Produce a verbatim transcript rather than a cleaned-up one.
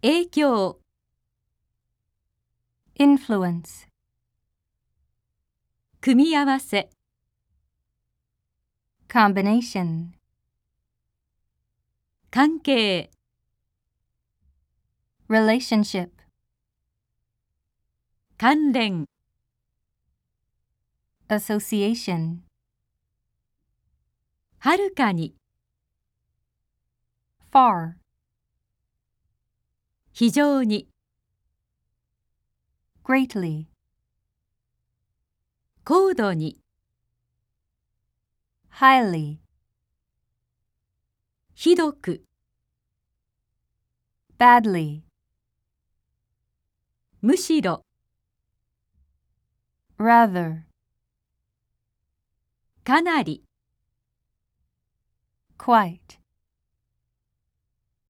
影響 influence, 組み合わせ combination, 関係 relationship, 関連 association, はるかに far, 非常に greatly, 高度に highly, ひどく badly, むしろ rather, かなり quite.